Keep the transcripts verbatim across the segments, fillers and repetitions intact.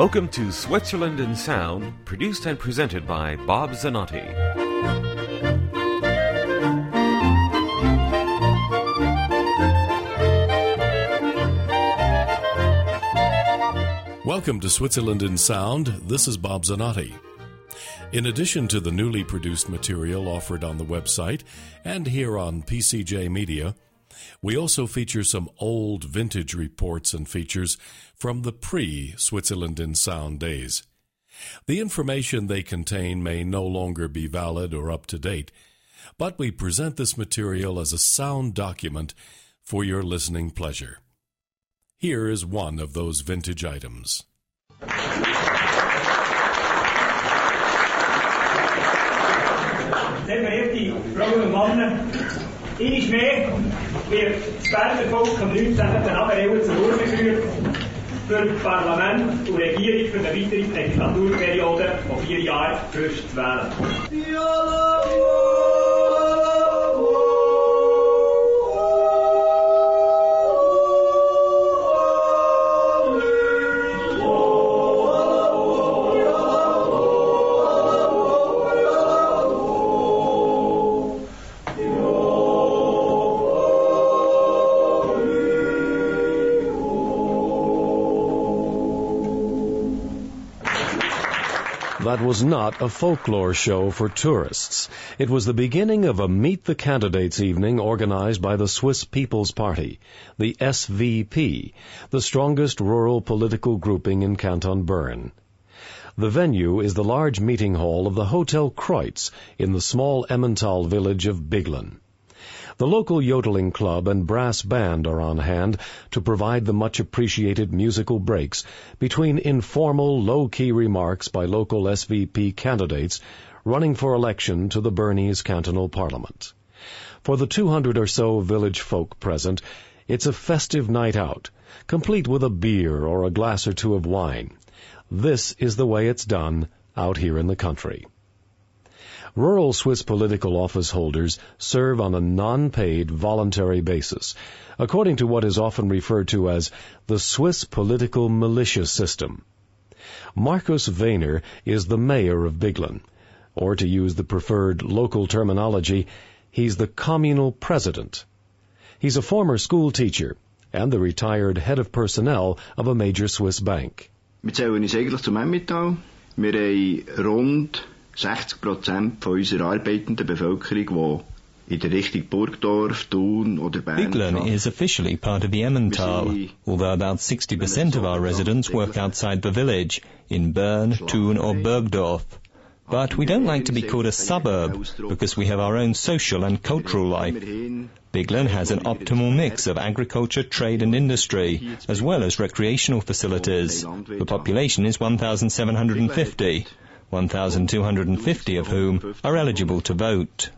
Welcome to Switzerland in Sound, produced and presented by Bob Zanotti. Welcome to Switzerland in Sound. This is Bob Zanotti. In addition to the newly produced material offered on the website and here on P C J Media, we also feature some old vintage reports and features from the pre-Switzerland in Sound days. The information they contain may no longer be valid or up to date, but we present this material as a sound document for your listening pleasure. Here is one of those vintage items. Sehr verehrte Frauen und Männer, einmal mehr wird das Berner Volk am neunzehnten April zur Urne geführt für Parlament und Regierung für eine weitere Legislaturperiode von vier Jahren frisch zu wählen. That was not a folklore show for tourists. It was the beginning of a Meet the Candidates evening organized by the Swiss People's Party, the S V P, the strongest rural political grouping in Canton Bern. The venue is the large meeting hall of the Hotel Kreutz in the small Emmental village of Biglen. The local yodeling club and brass band are on hand to provide the much-appreciated musical breaks between informal, low-key remarks by local S V P candidates running for election to the Bernese Cantonal Parliament. For the two hundred or so village folk present, it's a festive night out, complete with a beer or a glass or two of wine. This is the way it's done out here in the country. Rural Swiss political office holders serve on a non-paid voluntary basis, according to what is often referred to as the Swiss political militia system. Markus Wehner is the mayor of Biglen, or to use the preferred local terminology, he's the communal president. He's a former school teacher and the retired head of personnel of a major Swiss bank. Wir zählen uns eigentlich zum Emmental. Wir haben rund sechzig Prozent von unserer arbeitenden Bevölkerung, die in der Richtung Burgdorf, Thun oder Bern. Biglen is officially part of the Emmental, although about sixty percent of our residents work outside the village, in Bern, Thun or Burgdorf. But we don't like to be called a suburb, because we have our own social and cultural life. Biglen has an optimal mix of agriculture, trade and industry, as well as recreational facilities. The population is one thousand seven hundred fifty. one thousand two hundred fifty of whom are eligible to vote.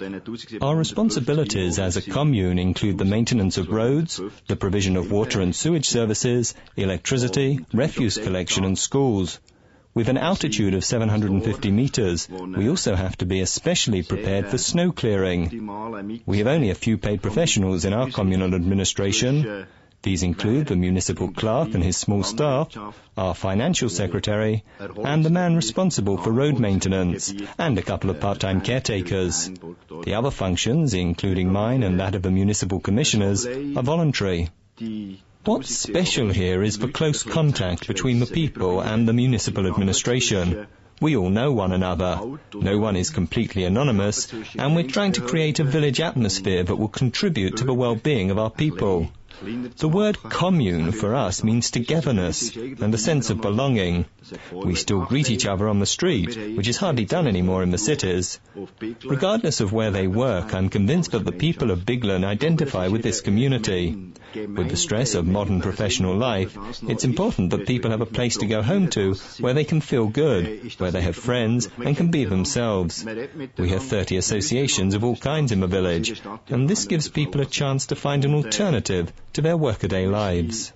Our responsibilities as a commune include the maintenance of roads, the provision of water and sewage services, electricity, refuse collection and schools. With an altitude of seven hundred fifty meters, we also have to be especially prepared for snow clearing. We have only a few paid professionals in our communal administration. These include the municipal clerk and his small staff, our financial secretary, and the man responsible for road maintenance, and a couple of part-time caretakers. The other functions, including mine and that of the municipal commissioners, are voluntary. What's special here is the close contact between the people and the municipal administration. We all know one another. No one is completely anonymous, and we're trying to create a village atmosphere that will contribute to the well-being of our people. The word commune for us means togetherness and a sense of belonging. We still greet each other on the street, which is hardly done anymore in the cities. Regardless of where they work, I'm convinced that the people of Biglen identify with this community. With the stress of modern professional life, it's important that people have a place to go home to where they can feel good, where they have friends and can be themselves. We have thirty associations of all kinds in the village, and this gives people a chance to find an alternative to their workaday lives.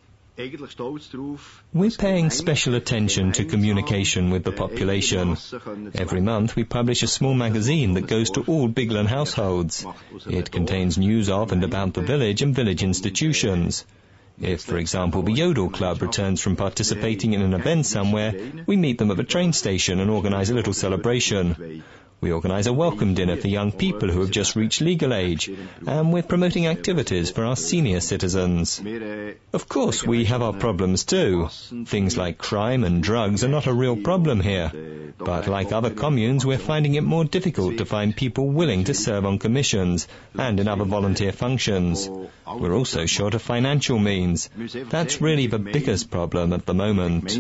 We're paying special attention to communication with the population. Every month we publish a small magazine that goes to all Biglen households. It contains news of and about the village and village institutions. If, for example, the Yodel Club returns from participating in an event somewhere, we meet them at the train station and organise a little celebration. We organise a welcome dinner for young people who have just reached legal age, and we're promoting activities for our senior citizens. Of course, we have our problems too. Things like crime and drugs are not a real problem here. But like other communes, we're finding it more difficult to find people willing to serve on commissions and in other volunteer functions. We're also short of financial means. That's really the biggest problem at the moment.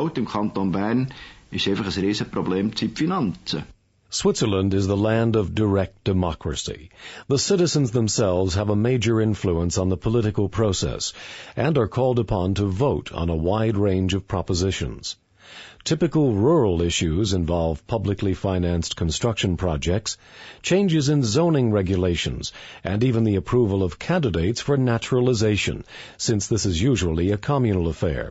Switzerland is the land of direct democracy. The citizens themselves have a major influence on the political process and are called upon to vote on a wide range of propositions. Typical rural issues involve publicly financed construction projects, changes in zoning regulations, and even the approval of candidates for naturalization, since this is usually a communal affair.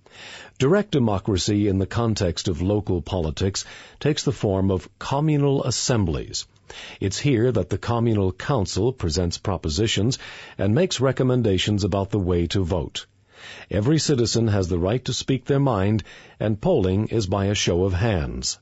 Direct democracy in the context of local politics takes the form of communal assemblies. It's here that the communal council presents propositions and makes recommendations about the way to vote. Every citizen has the right to speak their mind, and polling is by a show of hands.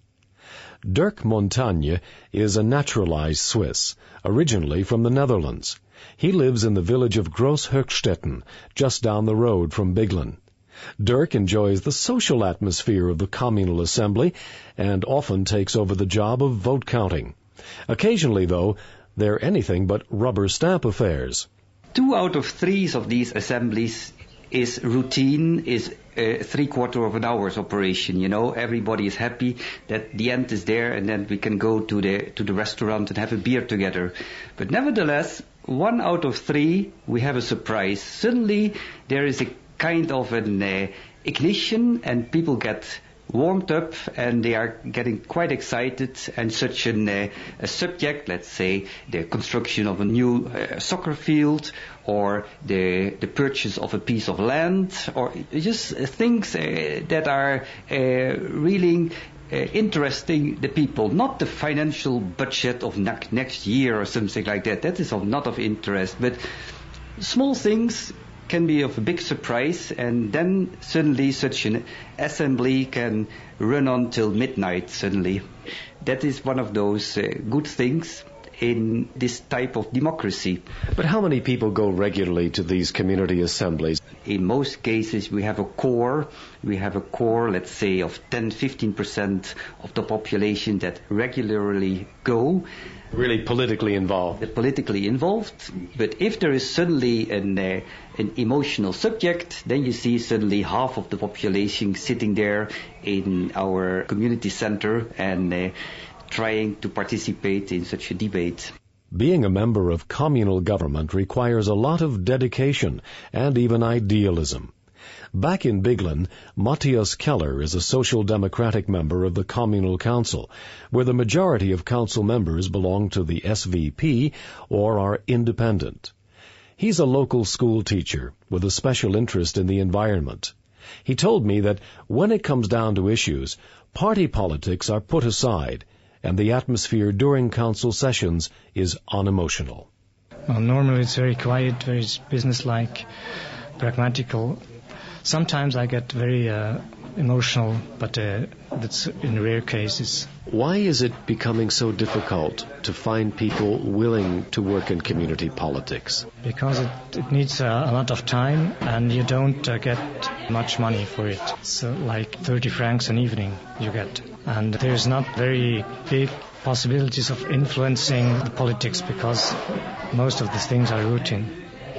Dirk Montagne is a naturalized Swiss, originally from the Netherlands. He lives in the village of Großhöchstetten, just down the road from Biglen. Dirk enjoys the social atmosphere of the communal assembly and often takes over the job of vote counting. Occasionally, though, they're anything but rubber stamp affairs. Two out of three of these assemblies is routine, is a three-quarter of an hour's operation, you know. Everybody is happy that the end is there and then we can go to the to the restaurant and have a beer together. But nevertheless, one out of three, we have a surprise. Suddenly, there is a kind of an uh, ignition and people get warmed up and they are getting quite excited, and such an, uh, a subject, let's say the construction of a new uh, soccer field or the the purchase of a piece of land, or just uh, things uh, that are uh, really uh, interesting the people, not the financial budget of ne- next year or something like that. That is of not of interest, but small things can be of a big surprise, and then suddenly such an assembly can run on till midnight suddenly. That is one of those uh, good things in this type of democracy. But how many people go regularly to these community assemblies? In most cases we have a core, we have a core, let's say, of ten to fifteen percent of the population that regularly go. Really politically involved. Politically involved, but if there is suddenly an, uh, an emotional subject, then you see suddenly half of the population sitting there in our community center and uh, trying to participate in such a debate. Being a member of communal government requires a lot of dedication and even idealism. Back in Biglen, Matthias Keller is a social democratic member of the Communal Council, where the majority of council members belong to the S V P or are independent. He's a local school teacher with a special interest in the environment. He told me that when it comes down to issues, party politics are put aside, and the atmosphere during council sessions is unemotional. Well, normally it's very quiet, very businesslike, pragmatical. Sometimes I get very uh, emotional, but uh, that's in rare cases. Why is it becoming so difficult to find people willing to work in community politics? Because it, it needs uh, a lot of time, and you don't uh, get much money for it. So like thirty francs an evening you get. And there's not very big possibilities of influencing the politics because most of the things are routine.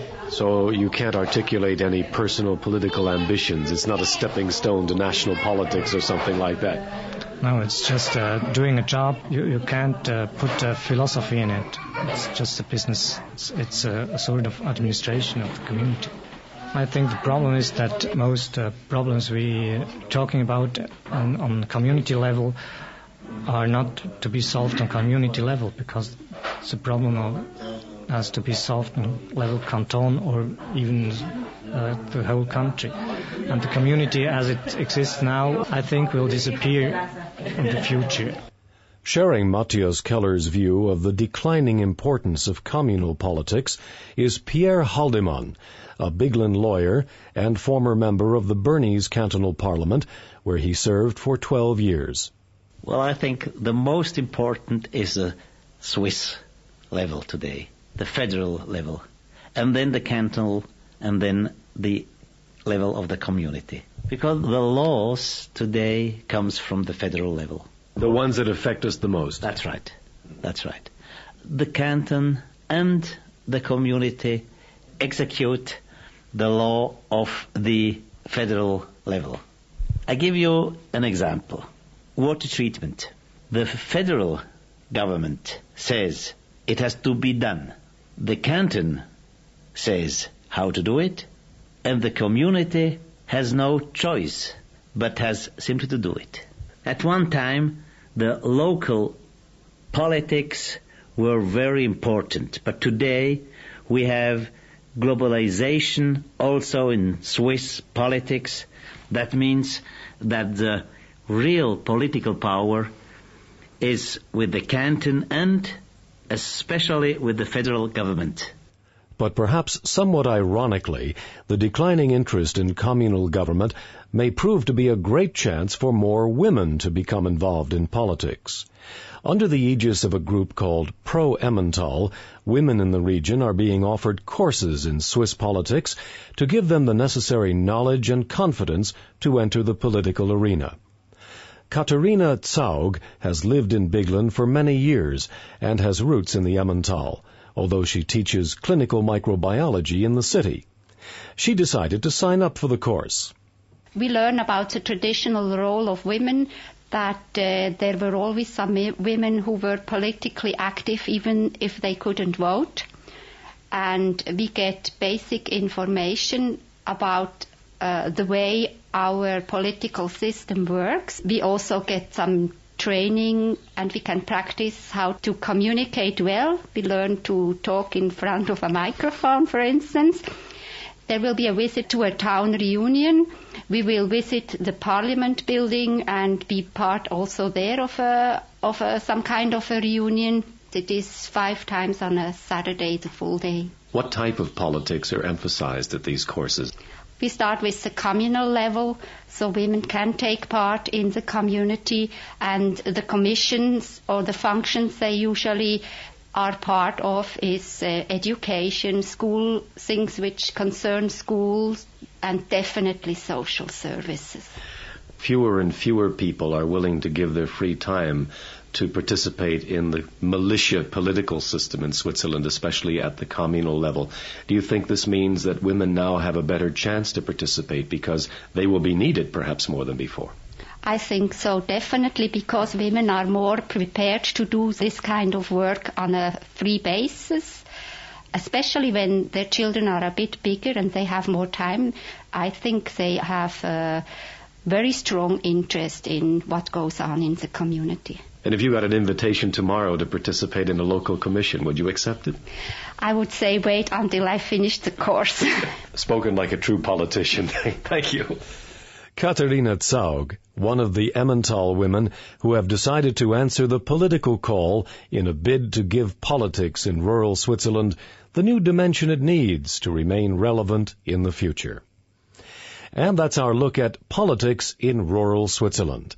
So you can't articulate any personal political ambitions. It's not a stepping stone to national politics or something like that. No, it's just uh, doing a job. You, you can't uh, put uh, philosophy in it. It's just a business. It's, it's a, a sort of administration of the community. I think the problem is that most uh, problems we're talking about on, on community level are not to be solved on community level, because it's a problem of has to be solved on level canton or even uh, the whole country. And the community as it exists now, I think, will disappear in the future. Sharing Matthias Keller's view of the declining importance of communal politics is Pierre Haldeman, a Biglen lawyer and former member of the Bernese Cantonal Parliament, where he served for twelve years. Well, I think the most important is the Swiss level today, the federal level, and then the cantonal, and then the level of the community. Because the laws today comes from the federal level. The ones that affect us the most. That's right. That's right. The canton and the community execute the law of the federal level. I give you an example. Water treatment. The federal government says it has to be done. The canton says how to do it, and the community has no choice, but has simply to do it. At one time, the local politics were very important, but today we have globalization also in Swiss politics. That means that the real political power is with the canton and especially with the federal government. But perhaps somewhat ironically, the declining interest in communal government may prove to be a great chance for more women to become involved in politics. Under the aegis of a group called Pro Emmental, women in the region are being offered courses in Swiss politics to give them the necessary knowledge and confidence to enter the political arena. Katharina Zaug has lived in Biglen for many years and has roots in the Emmental, although she teaches clinical microbiology in the city. She decided to sign up for the course. We learn about the traditional role of women, that uh, there were always some women who were politically active even if they couldn't vote. And we get basic information about uh, the way our political system works. We also get some training, and we can practice how to communicate well. We learn to talk in front of a microphone, for instance. There will be a visit to a town reunion. We will visit the Parliament building and be part also there of a, of a, some kind of a reunion. It is five times on a Saturday, the full day. What type of politics are emphasized at these courses? We start with the communal level, so women can take part in the community, and the commissions or the functions they usually are part of is uh, education, school, things which concern schools, and definitely social services. Fewer and fewer people are willing to give their free time to participate in the militia political system in Switzerland, especially at the communal level. Do you think this means that women now have a better chance to participate because they will be needed perhaps more than before? I think so, definitely, because women are more prepared to do this kind of work on a free basis, especially when their children are a bit bigger and they have more time. I think they have a very strong interest in what goes on in the community. And if you got an invitation tomorrow to participate in a local commission, would you accept it? I would say wait until I finish the course. Spoken like a true politician. Thank you. Katharina Zaug, one of the Emmental women who have decided to answer the political call in a bid to give politics in rural Switzerland the new dimension it needs to remain relevant in the future. And that's our look at politics in rural Switzerland.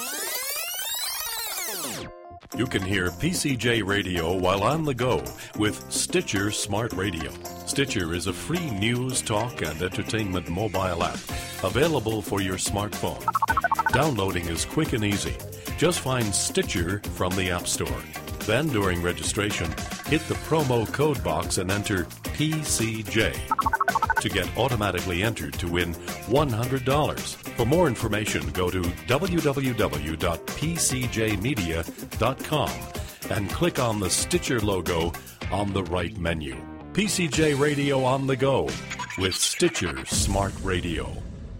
You can hear P C J Radio while on the go with Stitcher Smart Radio. Stitcher is a free news, talk, and entertainment mobile app available for your smartphone. Downloading is quick and easy. Just find Stitcher from the App Store. Then, during registration, hit the promo code box and enter P C J to get automatically entered to win one hundred dollars. For more information, go to w w w dot p c j media dot com and click on the Stitcher logo on the right menu. P C J Radio on the go with Stitcher Smart Radio.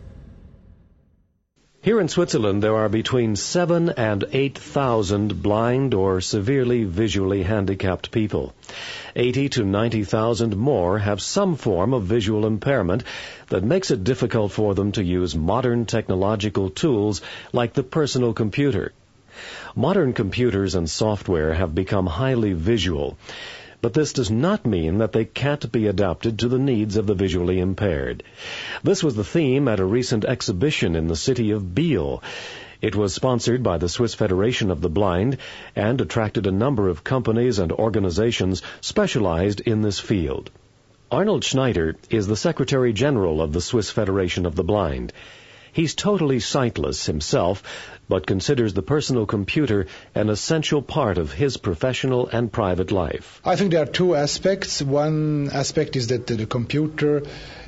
Here in Switzerland, there are between seven and eight thousand blind or severely visually handicapped people. Eighty to ninety thousand more have some form of visual impairment that makes it difficult for them to use modern technological tools like the personal computer. Modern computers and software have become highly visual, but this does not mean that they can't be adapted to the needs of the visually impaired. This was the theme at a recent exhibition in the city of Biel. It was sponsored by the Swiss Federation of the Blind and attracted a number of companies and organizations specialized in this field. Arnold Schneider is the Secretary General of the Swiss Federation of the Blind. He's totally sightless himself, but considers the personal computer an essential part of his professional and private life. I think there are two aspects. One aspect is that the computer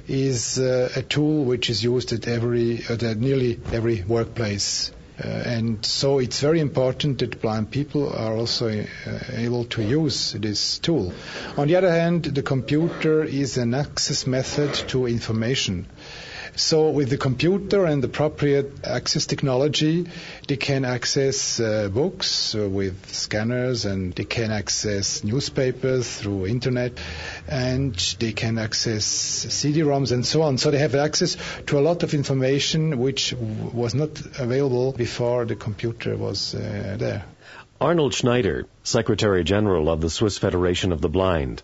is uh, a tool which is used at every, at nearly every workplace. Uh, and so it's very important that blind people are also uh, able to use this tool. On the other hand, the computer is an access method to information. So with the computer and the appropriate access technology, they can access uh, books uh, with scanners, and they can access newspapers through internet, and they can access C D ROMs and so on. So they have access to a lot of information which w- was not available before the computer was uh, there. Arnold Schneider, Secretary General of the Swiss Federation of the Blind.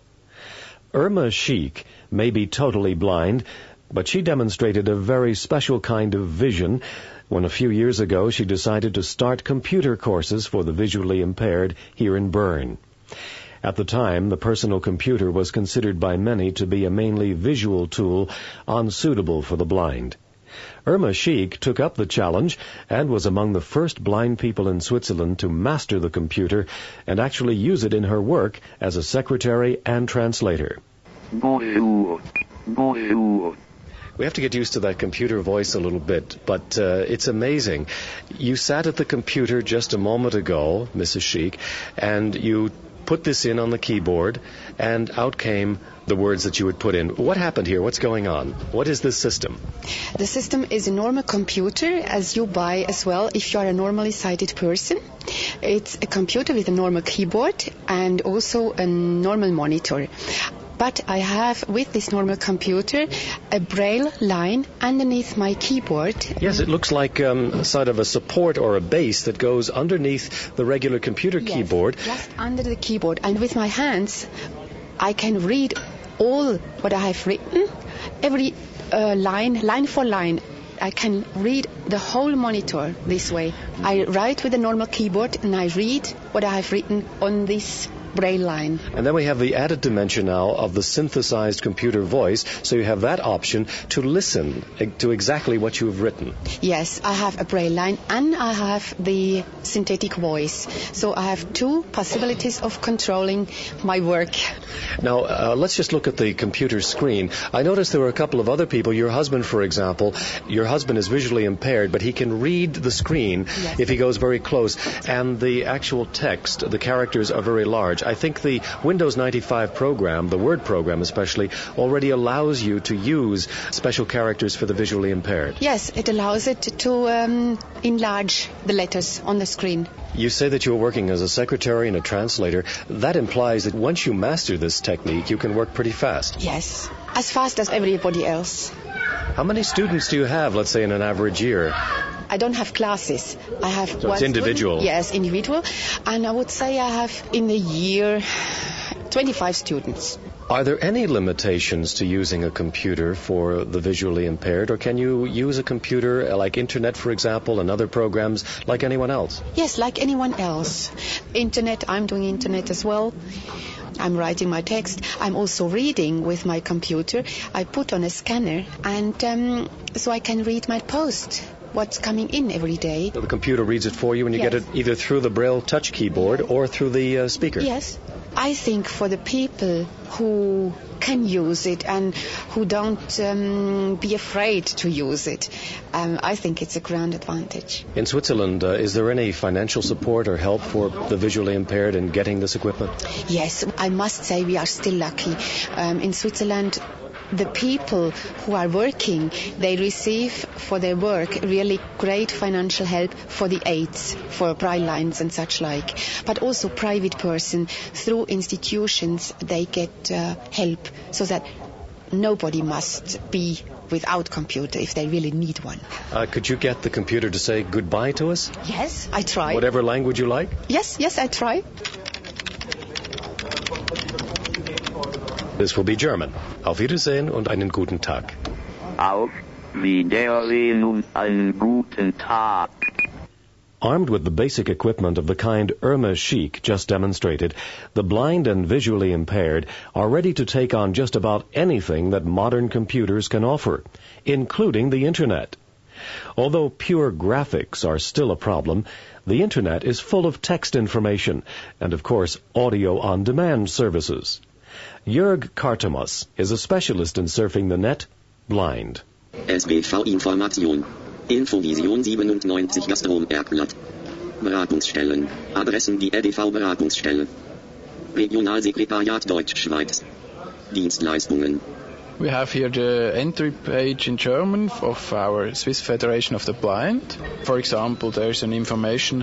Irma Schiek may be totally blind, but she demonstrated a very special kind of vision when a few years ago she decided to start computer courses for the visually impaired here in Bern. At the time, the personal computer was considered by many to be a mainly visual tool, unsuitable for the blind. Irma Schiek took up the challenge and was among the first blind people in Switzerland to master the computer and actually use it in her work as a secretary and translator. Bonjour. Bonjour. We have to get used to that computer voice a little bit, but uh, it's amazing. You sat at the computer just a moment ago, Missus Schiek, and you put this in on the keyboard, and out came the words that you would put in. What happened here? What's going on? What is this system? The system is a normal computer, as you buy as well if you are a normally sighted person. It's a computer with a normal keyboard and also a normal monitor. But I have, with this normal computer, a braille line underneath my keyboard. Yes, it looks like um, sort of a support or a base that goes underneath the regular computer yes, keyboard. Just under the keyboard. And with my hands, I can read all what I have written, every uh, line, line for line. I can read the whole monitor this way. I write with a normal keyboard and I read what I have written on this braille line. And then we have the added dimension now of the synthesized computer voice, so you have that option to listen to exactly what you have written. Yes, I have a braille line and I have the synthetic voice. So I have two possibilities of controlling my work. Now, uh, let's just look at the computer screen. I noticed there were a couple of other people. Your husband, for example, your husband is visually impaired, but he can read the screen yes. if he goes very close. And the actual text, the characters are very large. I think the Windows ninety-five program, the Word program especially, already allows you to use special characters for the visually impaired. Yes, it allows it to um, enlarge the letters on the screen. You say that you're working as a secretary and a translator. That implies that once you master this technique, you can work pretty fast. Yes, as fast as everybody else. How many students do you have, let's say, in an average year? I don't have classes. I have so one it's individual. Student. Yes, individual. And I would say I have in a year twenty-five students. Are there any limitations to using a computer for the visually impaired, or can you use a computer like internet, for example, and other programs like anyone else? Yes, like anyone else. Internet, I'm doing internet as well. I'm writing my text. I'm also reading with my computer. I put on a scanner, and um, so I can read my post. What's coming in every day. So the computer reads it for you and you yes. get it either through the Braille touch keyboard or through the uh, speaker. Yes. I think for the people who can use it and who don't um, be afraid to use it, um, I think it's a grand advantage. In Switzerland, uh, is there any financial support or help for the visually impaired in getting this equipment? Yes, I must say we are still lucky. Um, in Switzerland, the people who are working, they receive for their work really great financial help for the aids, for braille lines and such like. But also private person, through institutions, they get uh, help so that nobody must be without computer if they really need one. Uh, could you get the computer to say goodbye to us? Yes, I try. Whatever language you like? Yes, yes, I try. This will be German. Auf Wiedersehen und einen guten Tag. Auf Wiedersehen und einen guten Tag. Armed with the basic equipment of the kind Irma Schick just demonstrated, the blind and visually impaired are ready to take on just about anything that modern computers can offer, including the Internet. Although pure graphics are still a problem, the Internet is full of text information and, of course, audio-on-demand services. Jörg Kartemas is a specialist in surfing the net, blind. S B V Information. Infovision siebenundneunzig Gastrom Erkblatt. Beratungsstellen. Adressen die E D V Beratungsstelle. Regionalsekretariat Deutschschweiz. Dienstleistungen. We have here the entry page in German of our Swiss Federation of the Blind. For example, there's an information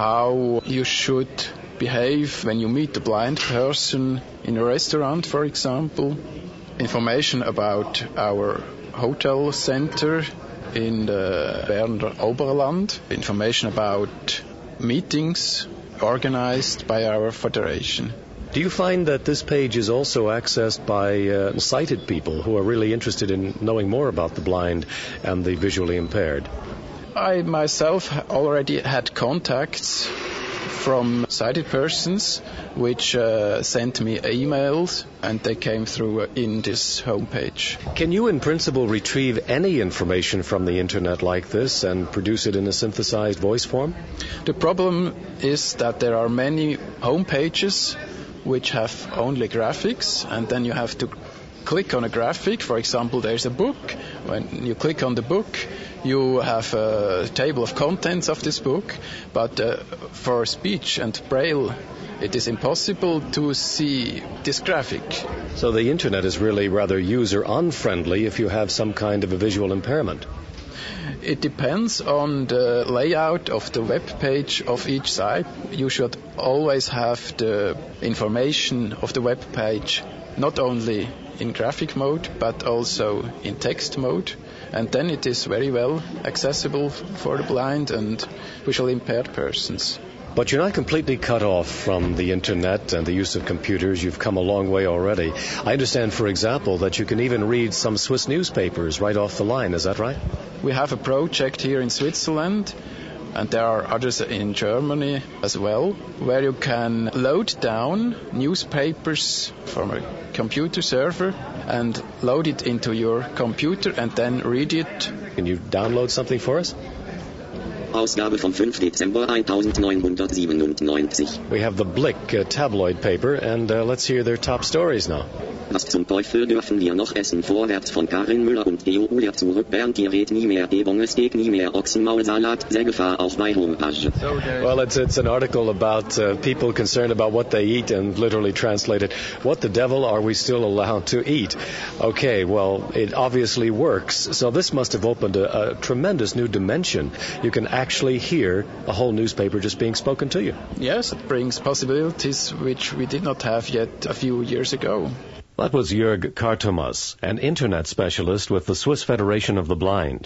how you should behave when you meet a blind person in a restaurant, for example. Information about our hotel center in the Berner Oberland, information about meetings organized by our federation. Do you find that this page is also accessed by uh, sighted people who are really interested in knowing more about the blind and the visually impaired? I myself already had contacts from sighted persons which uh, sent me emails, and they came through in this homepage. Can you in principle retrieve any information from the internet like this and produce it in a synthesized voice form? The problem is that there are many homepages which have only graphics, and then you have to click on a graphic. For example, there's a book. When you click on the book, you have a table of contents of this book, but uh, for speech and braille, it is impossible to see this graphic. So the internet is really rather user-unfriendly if you have some kind of a visual impairment. It depends on the layout of the web page of each site. You should always have the information of the web page not only in graphic mode but also in text mode, and then it is very well accessible for the blind and visually impaired persons. But you're not completely cut off from the internet and the use of computers. You've come a long way already. I understand, for example, that you can even read some Swiss newspapers right off the line. Is that right? We have a project here in Switzerland, and there are others in Germany as well, where you can load down newspapers from a computer server and load it into your computer and then read it. Can you download something for us? Ausgabe vom fünften Dezember neunzehnhundertsiebenundneunzig. We have the Blick uh, tabloid paper, and uh, let's hear their top stories now. Was zum Teufel dürfen wir noch essen? Vorwärts von Karin Müller und Theo Uller zurück. Bernd gerät nie mehr. Ebonge-Steak nie mehr. Ochsenmaulsalat. Sehr Gefahr auch bei Homepage. Well, it's it's an article about uh, people concerned about what they eat, and literally translated, what the devil are we still allowed to eat? Okay, well, it obviously works. So this must have opened a, a tremendous new dimension. You can actually hear a whole newspaper just being spoken to you. Yes, it brings possibilities which we did not have yet a few years ago. That was Jörg Kartemas, an internet specialist with the Swiss Federation of the Blind.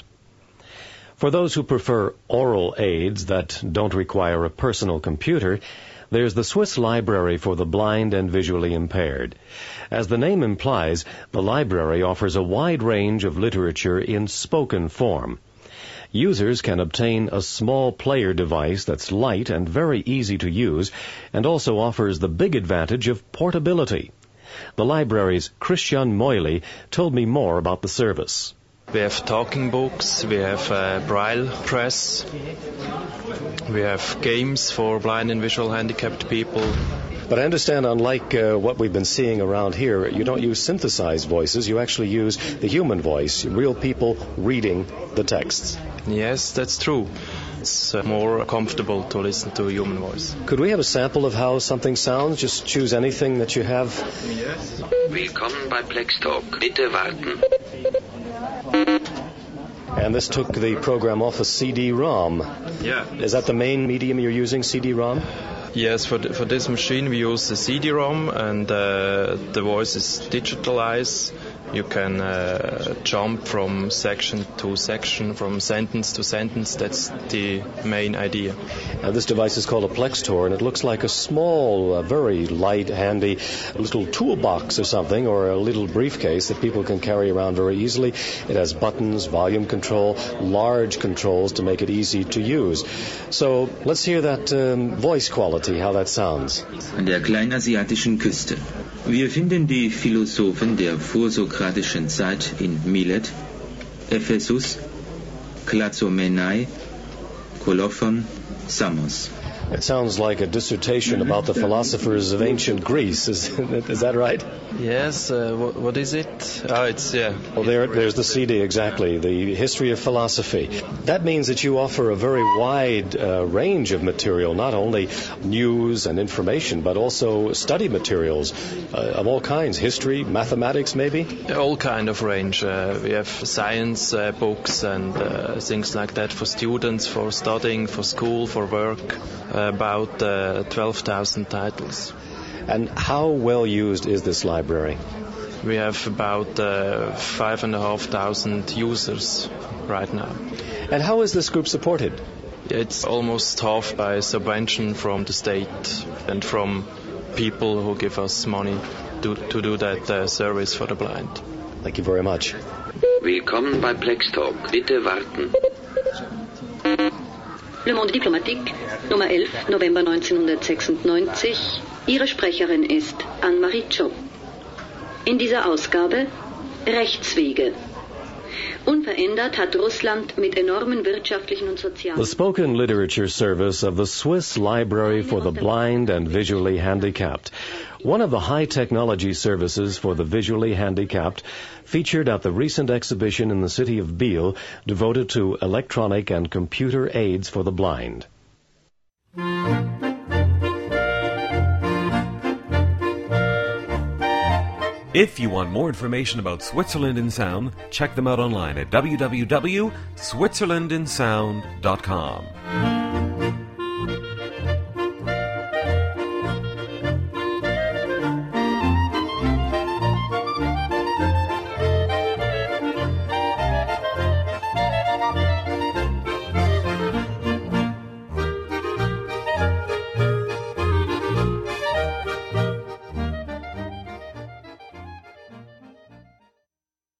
For those who prefer oral aids that don't require a personal computer, there's the Swiss Library for the Blind and Visually Impaired. As the name implies, the library offers a wide range of literature in spoken form. Users can obtain a small player device that's light and very easy to use, and also offers the big advantage of portability. The library's Christian Moily told me more about the service. We have talking books, we have a braille press, we have games for blind and visual handicapped people. But I understand, unlike uh, what we've been seeing around here, you don't use synthesized voices, you actually use the human voice, real people reading the texts. Yes, that's true. It's uh, more comfortable to listen to a human voice. Could we have a sample of how something sounds? Just choose anything that you have. Yes. Willkommen bei Plextalk. Bitte warten. And this took the program off a C D ROM. Yeah. Is that the main medium you're using, C D ROM? Yes, for th- for this machine we use a C D-ROM, and uh, the voice is digitalized. You can uh, jump from section to section, from sentence to sentence. That's the main idea. Now, this device is called a Plextor, and it looks like a small, uh, very light, handy little toolbox or something, or a little briefcase that people can carry around very easily. It has buttons, volume control, large controls to make it easy to use. So let's hear that um, voice quality, how that sounds. An der kleinasiatischen Küste. Wir finden die Philosophen der vorsokratischen Zeit in Milet, Ephesus, Klazomenai, Kolophon, Samos. It sounds like a dissertation about the philosophers of ancient Greece. Is, is that right? Yes. Uh, what, what is it? Oh, it's, yeah. Well, there, there's the C D, exactly. The History of Philosophy. That means that you offer a very wide uh, range of material, not only news and information, but also study materials uh, of all kinds. History, mathematics, maybe? All kind of range. Uh, we have science uh, books and uh, things like that for students, for studying, for school, for work. About uh, twelve thousand titles. And how well used is this library? We have about uh, five and a half thousand users right now. And how is this group supported? It's almost half by subvention from the state and from people who give us money to, to do that uh, service for the blind. Thank you very much. Willkommen bei Plextalk. Bitte warten. Le Monde Diplomatique, Nummer elf, November neunzehnhundertsechsundneunzig. Ihre Sprecherin ist Anne-Marie Tschopp. In dieser Ausgabe Rechtswege. Unverändert hat Russland mit enormen wirtschaftlichen und sozialen... The spoken literature service of the Swiss Library for the Blind and Visually Handicapped. One of the high-technology services for the visually handicapped featured at the recent exhibition in the city of Biel devoted to electronic and computer aids for the blind. If you want more information about Switzerland in Sound, check them out online at w w w dot switzerland in sound dot com.